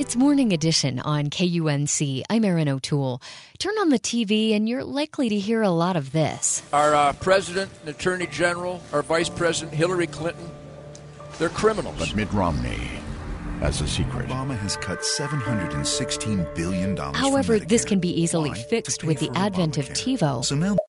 It's Morning Edition on KUNC. I'm Erin O'Toole. Turn on the TV and you're likely to hear a lot of this. Our President and Attorney General, our Vice President Hillary Clinton, they're criminals. But Mitt Romney has a secret. Obama has cut $716 billion However, from this can be Medicare. easily Why? fixed To with pay the for advent of Obamacare. TiVo So now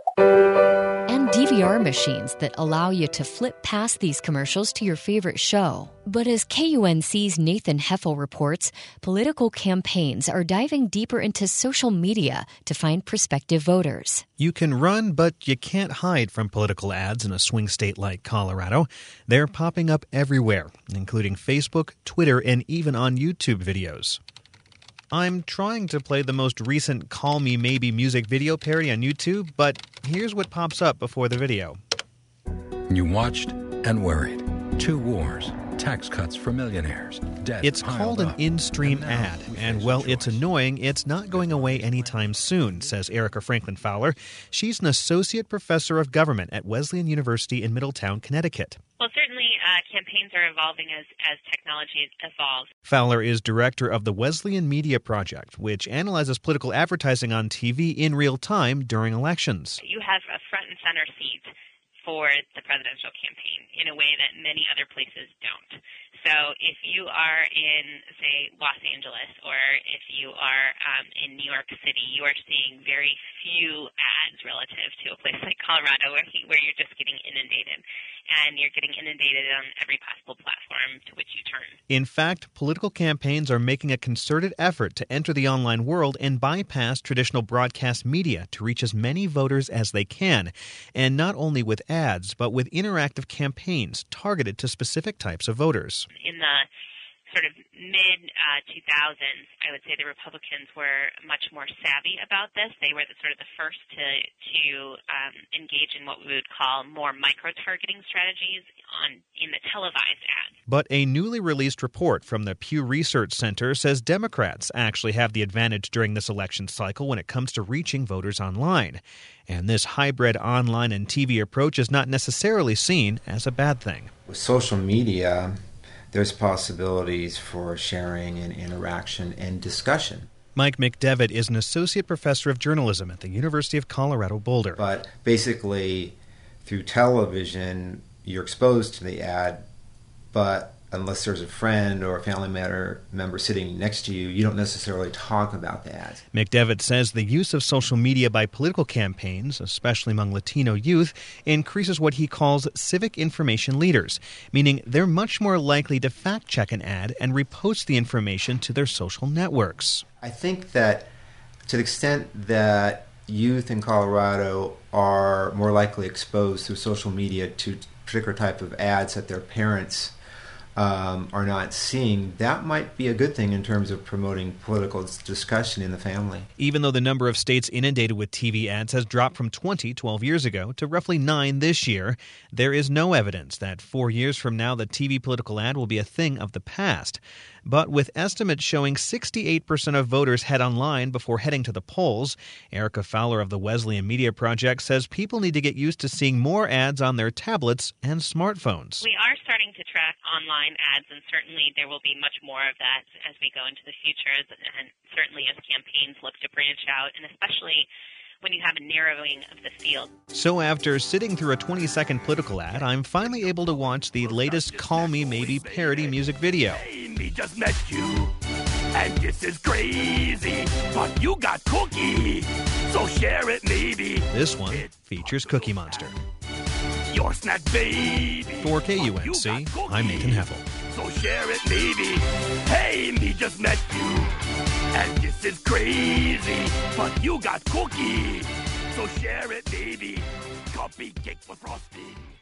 and DVR machines that allow you to flip past these commercials to your favorite show. But as KUNC's Nathan Heffel reports, political campaigns are diving deeper into social media to find prospective voters. You can run, but you can't hide from political ads in a swing state like Colorado. They're popping up everywhere, including Facebook, Twitter, and even on YouTube videos. I'm trying to play the most recent Call Me Maybe music video parody on YouTube, but here's what pops up before the video. You watched and worried. 2 wars, tax cuts for millionaires, debt It's piled called an up. in-stream And now ad, we and face a while it's choice. annoying, it's not going away anytime soon, says Erica Franklin Fowler. She's an associate professor of government at Wesleyan University in Middletown, Connecticut. Well, certainly campaigns are evolving as technology evolves. Fowler is director of the Wesleyan Media Project, which analyzes political advertising on TV in real time during elections. You have a front and center seat for the presidential campaign in a way that many other places don't. So if you are in, say, Los Angeles, or if you are in New York City, you are seeing very few ads relative to a place like Colorado where you're just getting inundated. And you're getting inundated on every possible platform to which you turn. In fact, political campaigns are making a concerted effort to enter the online world and bypass traditional broadcast media to reach as many voters as they can. And not only with ads, but with interactive campaigns targeted to specific types of voters. In the sort of mid-2000s, I would say the Republicans were much more savvy about this. They were sort of the first to engage in what we would call more micro-targeting strategies in the televised ads. But a newly released report from the Pew Research Center says Democrats actually have the advantage during this election cycle when it comes to reaching voters online. And this hybrid online and TV approach is not necessarily seen as a bad thing. With social media, there's possibilities for sharing and interaction and discussion. Mike McDevitt is an associate professor of journalism at the University of Colorado Boulder. But basically, through television, you're exposed to the ad, but unless there's a friend or a family member sitting next to you, you don't necessarily talk about the ads. McDevitt says the use of social media by political campaigns, especially among Latino youth, increases what he calls civic information leaders, meaning they're much more likely to fact-check an ad and repost the information to their social networks. I think that to the extent that youth in Colorado are more likely exposed through social media to particular type of ads that their parents are not seeing, that might be a good thing in terms of promoting political discussion in the family. Even though the number of states inundated with TV ads has dropped from 20 12 years ago to roughly 9 this year, there is no evidence that 4 years from now the TV political ad will be a thing of the past. But with estimates showing 68% of voters head online before heading to the polls, Erica Fowler of the Wesleyan Media Project says people need to get used to seeing more ads on their tablets and smartphones. We are starting to track online ads, and certainly there will be much more of that as we go into the future, and certainly as campaigns look to branch out, and especially when you have a narrowing of the field. So after sitting through a 20-second political ad, I'm finally able to watch the latest Call Me Maybe parody music video. We just met you, and this is crazy, but you got Cookie, so share it maybe. This one features Cookie Monster. Your snack baby. For KUNC, I'm Nathan Heffel. So share it maybe. Hey, me just met you, and this is crazy, but you got Cookie, so share it maybe. Cupcake for frosting.